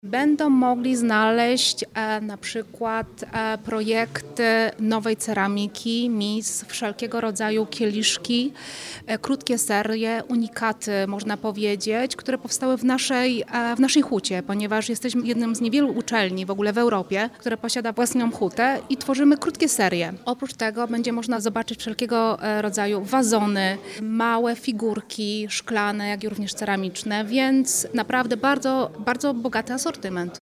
Będą mogli znaleźć na przykład projekty nowej ceramiki, mis, wszelkiego rodzaju kieliszki, krótkie serie, unikaty można powiedzieć, które powstały w naszej hucie, ponieważ jesteśmy jednym z niewielu uczelni w ogóle w Europie, które posiada własną hutę i tworzymy krótkie serie. Oprócz tego będzie można zobaczyć wszelkiego rodzaju wazony, małe figurki szklane, jak i również ceramiczne, więc naprawdę bardzo, bardzo bogaty asortyment.